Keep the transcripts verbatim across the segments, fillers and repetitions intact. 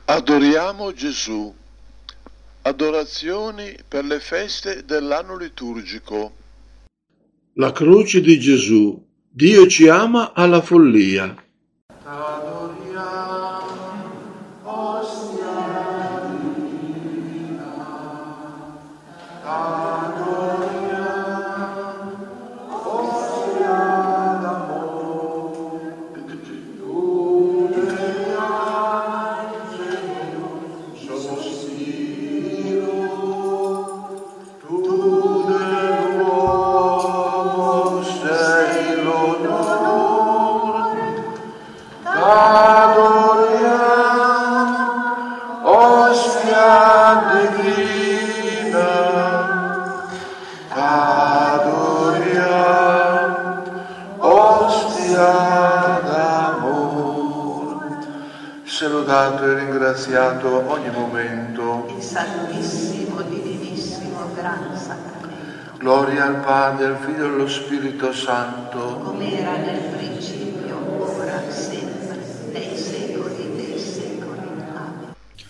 Adoriamo Gesù. Adorazioni per le feste dell'anno liturgico. La croce di Gesù. Dio ci ama alla follia. Sia lodato e ringraziato ogni momento. Il Santissimo, Divinissimo, Gran Sacramento. Gloria al Padre, al Figlio e allo Spirito Santo. Come era nel principio, ora, sempre, nei secoli dei secoli. Amen.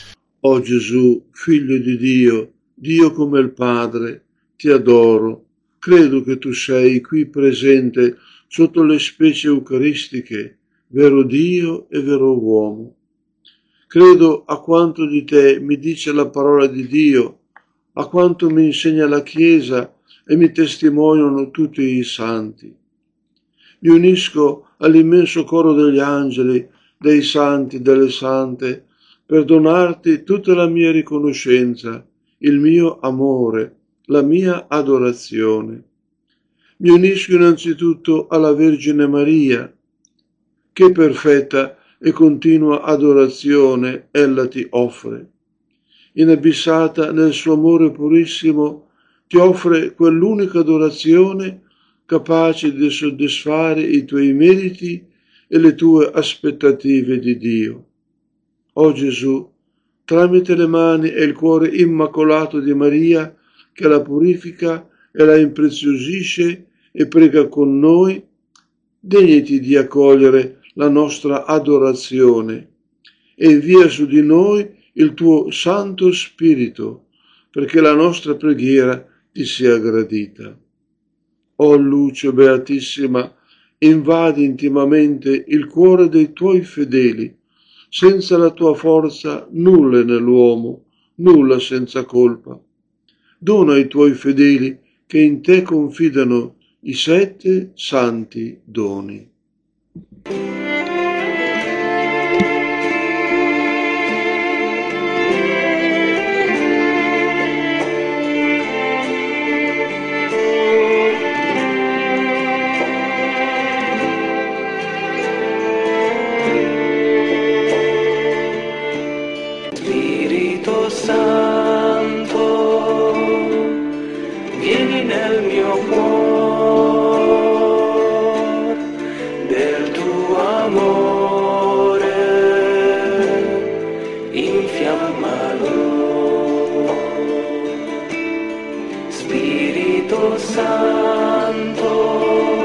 O Gesù, Figlio di Dio, Dio come il Padre, ti adoro. Credo che tu sei qui presente sotto le specie eucaristiche, vero Dio e vero uomo. Credo a quanto di te mi dice la parola di Dio, a quanto mi insegna la Chiesa e mi testimoniano tutti i santi. Mi unisco all'immenso coro degli angeli, dei santi, delle sante, per donarti tutta la mia riconoscenza, il mio amore, la mia adorazione. Mi unisco innanzitutto alla Vergine Maria, che perfetta e continua adorazione ella ti offre. Inabissata nel suo amore purissimo, ti offre quell'unica adorazione capace di soddisfare i tuoi meriti e le tue aspettative di Dio. O Gesù, tramite le mani e il cuore immacolato di Maria, che la purifica e la impreziosisce e prega con noi, degnati di accogliere la nostra adorazione e invia su di noi il tuo Santo Spirito, perché la nostra preghiera ti sia gradita. O luce beatissima, invadi intimamente il cuore dei tuoi fedeli. Senza la tua forza nulla è nell'uomo, nulla senza colpa. Dona ai tuoi fedeli che in te confidano i sette santi doni. Spirito Santo, vieni nel mio cuore, del tuo amore, infiammalo. Spirito Santo,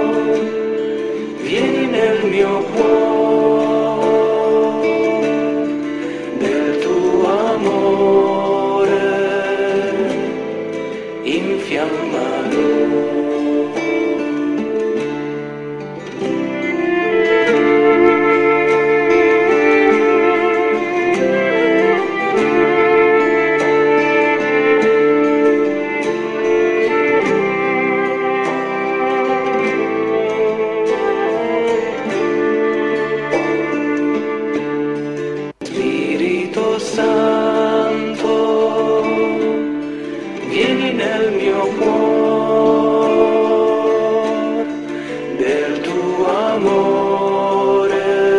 vieni nel mio cuore, del tuo amore, infiammalo. Spirito Santo, vieni nel mio cuore, del tuo amore,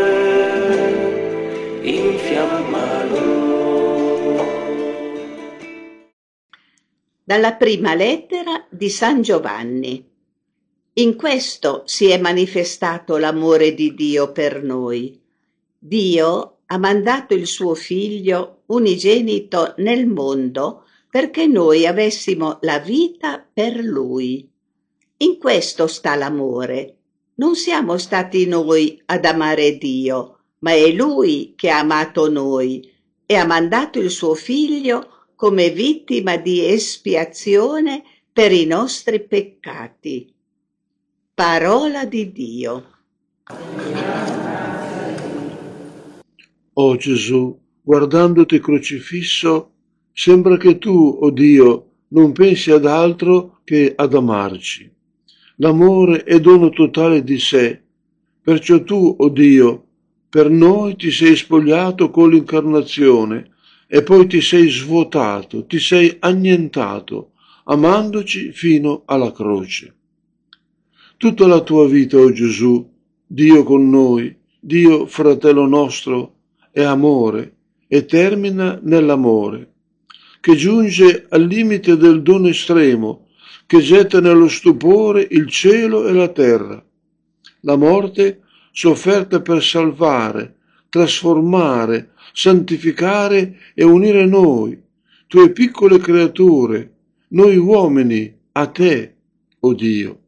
infiammalo. Dalla prima lettera di San Giovanni. In questo si è manifestato l'amore di Dio per noi. Dio ha mandato il suo Figlio unigenito nel mondo perché noi avessimo la vita per Lui. In questo sta l'amore. Non siamo stati noi ad amare Dio, ma è Lui che ha amato noi e ha mandato il suo figlio come vittima di espiazione per i nostri peccati. Parola di Dio. O Gesù, guardandoti crocifisso, sembra che tu, o Dio, non pensi ad altro che ad amarci. L'amore è dono totale di sé, perciò tu, o Dio, per noi ti sei spogliato con l'incarnazione e poi ti sei svuotato, ti sei annientato, amandoci fino alla croce. Tutta la tua vita, o Gesù, Dio con noi, Dio fratello nostro, è amore e termina nell'amore, che giunge al limite del dono estremo, che getta nello stupore il cielo e la terra. La morte sofferta per salvare, trasformare, santificare e unire noi, tue piccole creature, noi uomini, a te, o Dio.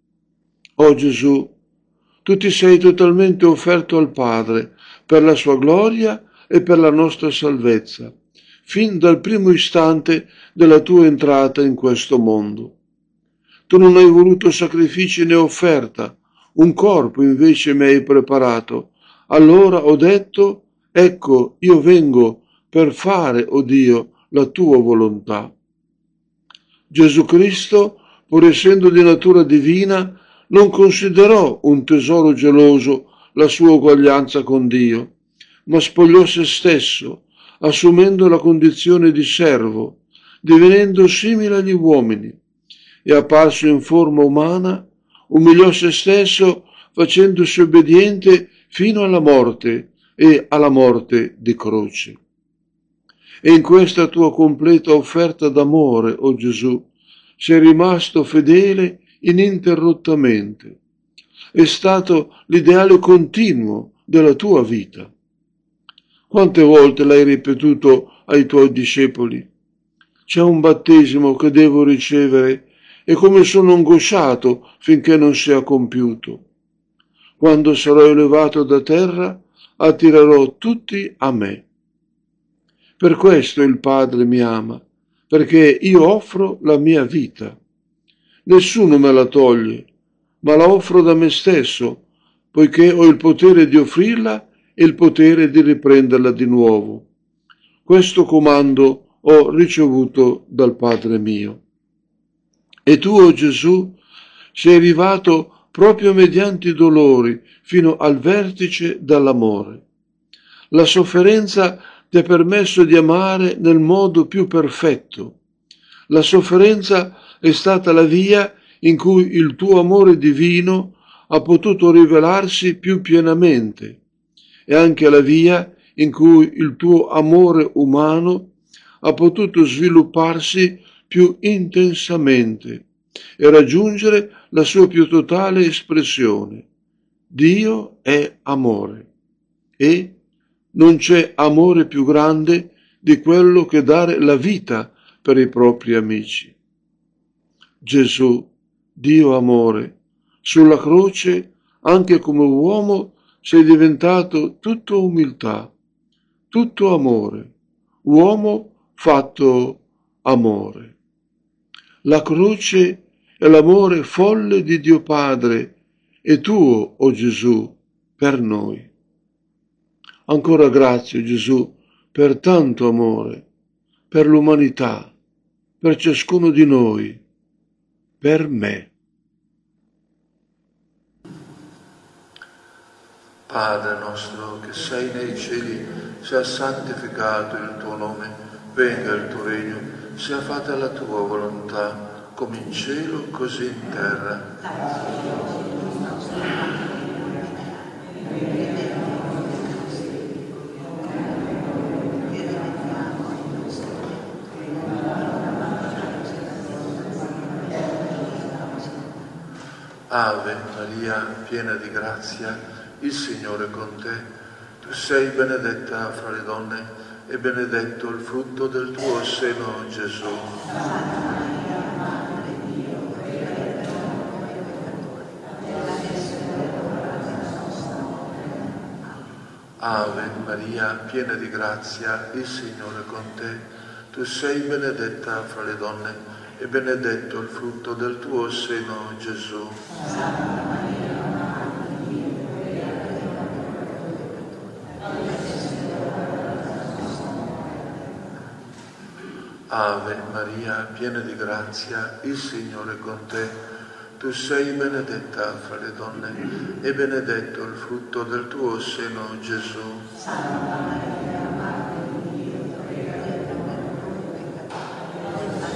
O Gesù, tu ti sei totalmente offerto al Padre per la sua gloria e per la nostra salvezza, fin dal primo istante della tua entrata in questo mondo. Tu non hai voluto sacrifici né offerta, un corpo invece mi hai preparato. Allora ho detto, ecco, io vengo per fare, o Dio, la tua volontà. Gesù Cristo, pur essendo di natura divina, non considerò un tesoro geloso la sua uguaglianza con Dio, ma spogliò se stesso, assumendo la condizione di servo, divenendo simile agli uomini, e apparso in forma umana, umiliò se stesso facendosi obbediente fino alla morte e alla morte di croce. E in questa tua completa offerta d'amore, o Gesù, sei rimasto fedele ininterrottamente. È stato l'ideale continuo della tua vita. Quante volte l'hai ripetuto ai tuoi discepoli? C'è un battesimo che devo ricevere e come sono angosciato finché non sia compiuto. Quando sarò elevato da terra, attirerò tutti a me. Per questo il Padre mi ama, perché io offro la mia vita. Nessuno me la toglie, ma la offro da me stesso, poiché ho il potere di offrirla e il potere di riprenderla di nuovo. Questo comando ho ricevuto dal Padre mio. E tu, o Gesù, sei arrivato proprio mediante i dolori fino al vertice dell'amore. La sofferenza ti ha permesso di amare nel modo più perfetto. La sofferenza è stata la via in cui il tuo amore divino ha potuto rivelarsi più pienamente e anche la via in cui il tuo amore umano ha potuto svilupparsi più intensamente e raggiungere la sua più totale espressione. Dio è amore e non c'è amore più grande di quello che dare la vita per i propri amici. Gesù, Dio amore, sulla croce, anche come uomo, sei diventato tutto umiltà, tutto amore, uomo fatto amore. La croce è l'amore folle di Dio Padre e tuo, o Gesù, per noi. Ancora grazie, Gesù, per tanto amore, per l'umanità, per ciascuno di noi, per me. Padre nostro che sei nei cieli, sia santificato il tuo nome, venga il tuo regno, sia fatta la tua volontà, come in cielo così in terra. Ave Maria, piena di grazia, il Signore è con te. Tu sei benedetta fra le donne e benedetto il frutto del tuo seno, Gesù. Ave Maria, piena di grazia, il Signore è con te. Tu sei benedetta fra le donne e benedetto il frutto del tuo seno, Gesù. Ave Maria, piena di grazia, il Signore è con te. Tu sei benedetta fra le donne e benedetto il frutto del tuo seno, Gesù. Santa Maria, Madre di Dio, prega per noi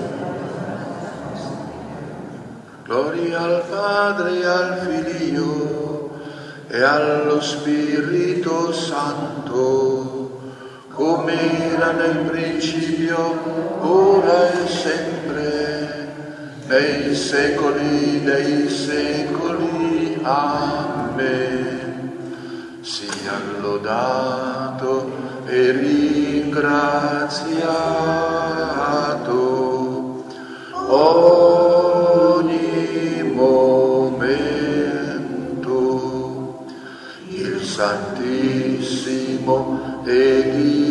peccatori, Gloria al Padre e al Figlio e allo Spirito Santo, come era nel principio, ora e sempre, nei secoli dei secoli. Amen. Sia lodato e ringraziato ogni momento il Santissimo e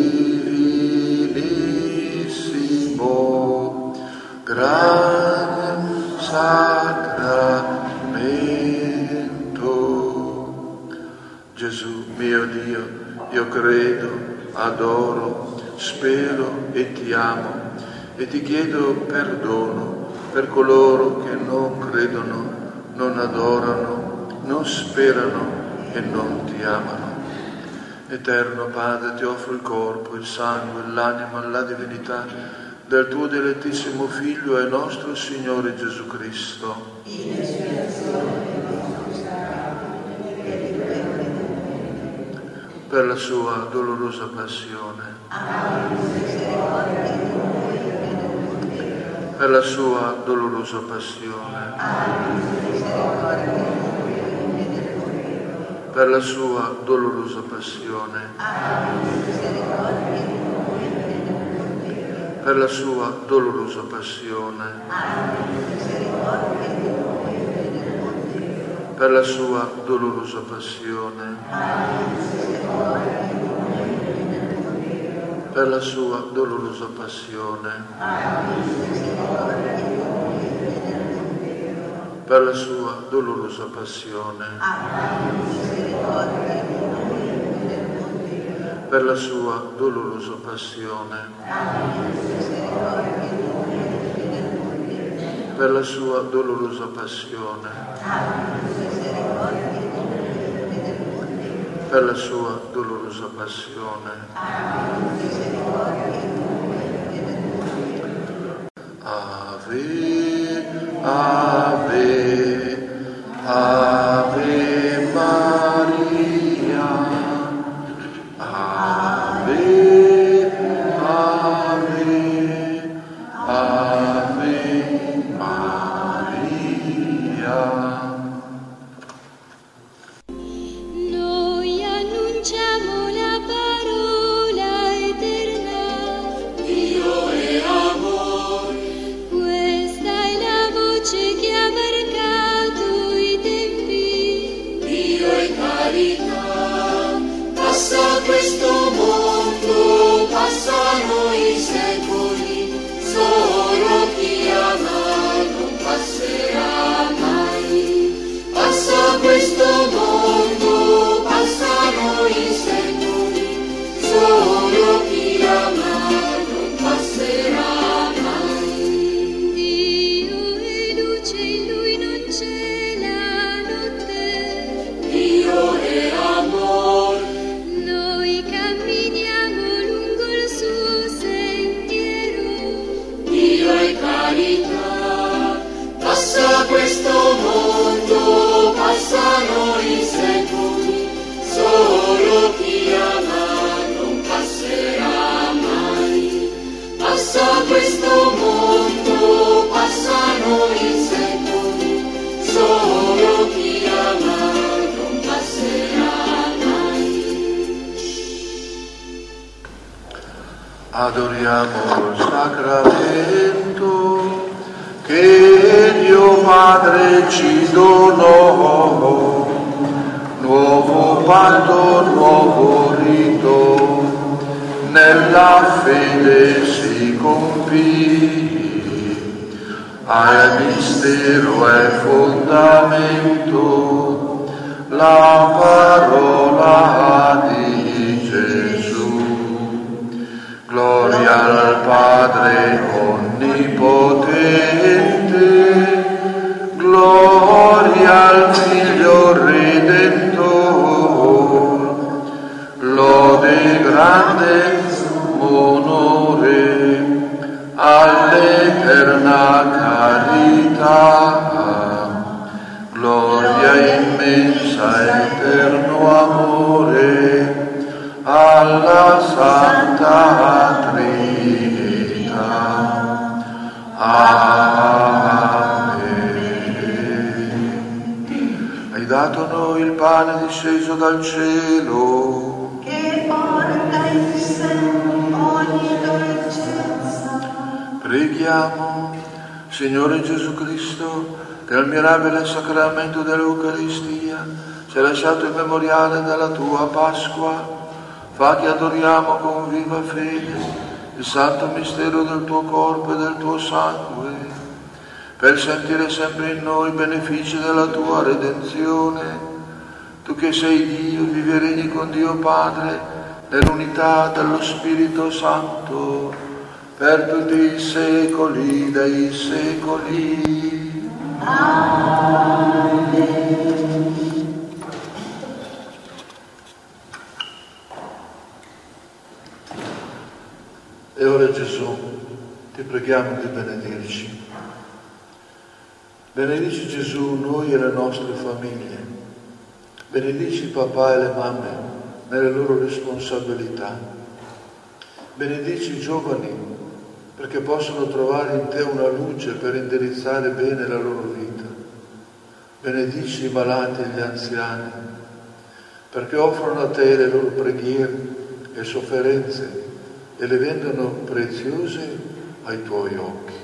Divinissimo Gran Sacramento. Gesù mio Dio, io credo, adoro, spero e ti amo e ti chiedo perdono per coloro che non credono, non adorano, non sperano e non ti amano. Eterno Padre, ti offro il corpo, il sangue, l'anima e la divinità del tuo dilettissimo Figlio e nostro Signore Gesù Cristo. in espiazione dei nostri peccati e di quelli Per la sua dolorosa passione, abbi misericordia di noi e del mondo. per la sua dolorosa passione, Abbi misericordia di noi e del mondo. per la sua dolorosa passione, Abbi misericordia di noi e del mondo. per la sua dolorosa passione, Abbi misericordia di noi e del mondo. per la sua dolorosa passione, Abbi misericordia di noi e del mondo. per la sua dolorosa passione, Abbi misericordia di noi e del mondo. per la sua dolorosa passione, Abbi misericordia di noi e del mondo. per la sua dolorosa passione, Abbi misericordia di noi e del mondo. per la sua dolorosa passione, Abbi misericordia di noi e del mondo. per la sua dolorosa passione. Abbi misericordia di noi e del mondo. Ave, Ave, Ave Maria, Ave, Ave, Ave Maria. Noi annunciamo la parola eterna. Dio è amore. Questa è la voce che ha marcato i tempi. Dio è carità. Passa questo mondo, passano i secoli. Solo chi ama non passerà mai. Passa questo mondo, passano i secoli, solo chi ama non passerà mai. Dio è luce, in lui non c'è la notte. Dio è amore. Noi camminiamo lungo il suo sentiero. Dio è carità. Passa questo mondo, passano i secoli, solo chi ama non passerà mai. Passa questo mondo, passano i secoli, solo chi ama non passerà mai. Adoriamo il sacramento che Dio Padre ci donò. nuovo patto, nuovo rito, nella fede si compì, al mistero è fondamento, la parola di Gesù. Gloria al Padre onnipotente, gloria al Figlio Redentore, lode grande onore all'eterna carità, gloria immensa, eterno amore alla Santa Trinità. Amen. Hai dato a noi il pane disceso dal cielo, che porta in sé ogni dolcezza. Preghiamo. Signore Gesù Cristo, che al mirabile sacramento dell'Eucaristia ci hai lasciato il memoriale della tua Pasqua, fa che adoriamo con viva fede il santo mistero del tuo corpo e del tuo sangue, per sentire sempre in noi i benefici della tua redenzione. Tu che sei Dio, vivi e regni con Dio Padre, nell'unità dello Spirito Santo, per tutti i secoli dei secoli. Amen. E ora Gesù, ti preghiamo di benedirci. Benedici Gesù noi e le nostre famiglie. Benedici i papà e le mamme nelle loro responsabilità. Benedici i giovani perché possono trovare in te una luce per indirizzare bene la loro vita. Benedici i malati e gli anziani perché offrono a te le loro preghiere e sofferenze e le rendono preziose ai tuoi occhi.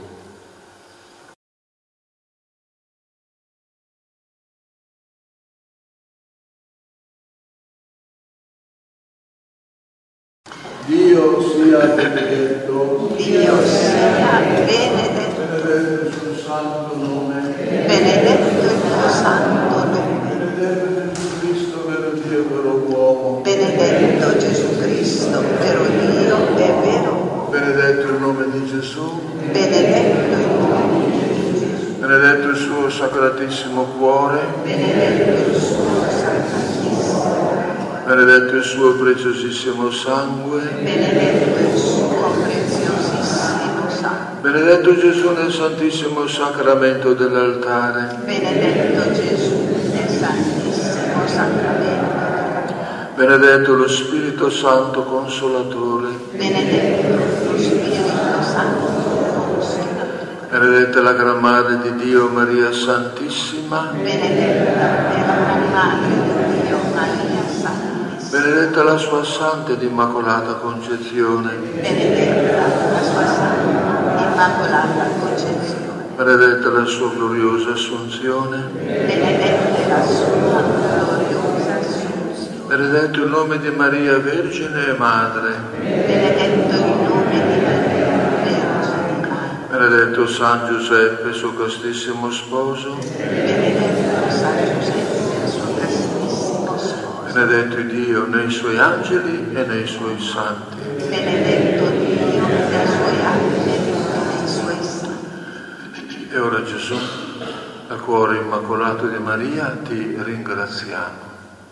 Dio sia benedetto, Dio sia benedetto, benedetto il suo santo nome, benedetto il tuo santo nome, benedetto Gesù Cristo, vero Dio, vero uomo, benedetto Gesù Cristo, vero Dio e vero uomo, benedetto il nome di Gesù, benedetto il nome di Gesù, benedetto il suo sacratissimo cuore, benedetto il suo sacratissimo, benedetto il suo preziosissimo sangue, benedetto il suo preziosissimo sangue, benedetto Gesù nel santissimo sacramento dell'altare, benedetto Gesù nel santissimo sacramento, benedetto lo Spirito Santo Consolatore, benedetto lo Spirito Santo Consolatore, benedetta la Gran Madre di Dio Maria Santissima, benedetta è la Gran Madre di Dio Maria Santissima, benedetta la sua Santa ed Immacolata Concezione, benedetta la sua Santa Immacolata Concezione, benedetta la sua gloriosa Assunzione, benedetta la sua gloriosa Assunzione, benedetto il nome di Maria Vergine e Madre, benedetto il nome di Maria Vergine Madre, benedetto San Giuseppe, suo castissimo sposo, benedetto San Giuseppe, suo castissimo sposo, benedetto Dio nei suoi angeli e nei suoi santi. benedetto Dio nei suoi angeli e nei suoi santi. E ora Gesù, dal cuore immacolato di Maria, ti ringraziamo.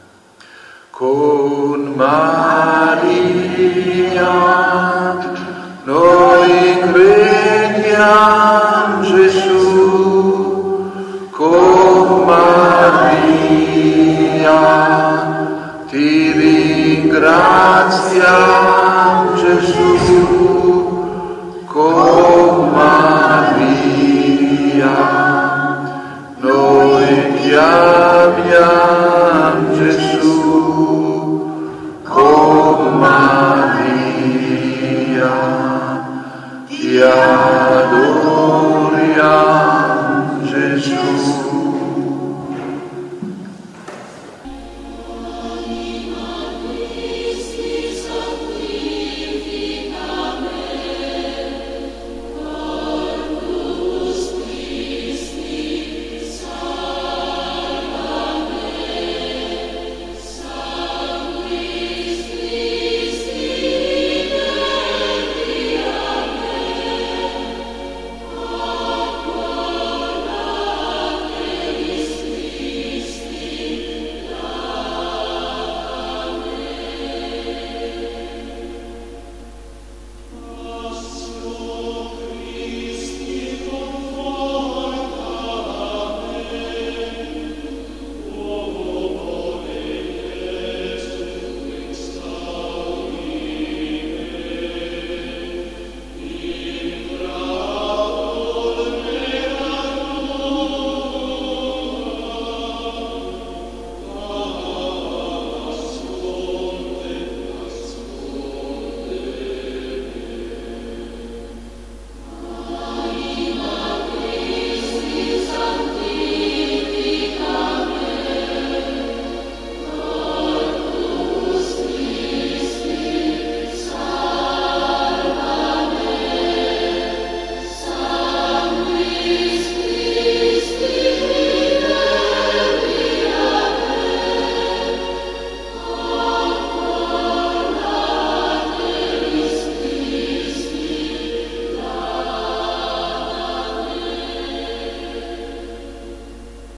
Con Maria noi crediamo Gesù, con Maria ti ringraziamo Gesù, con Maria noi ti amiamo Gesù, con Maria ti amiamo.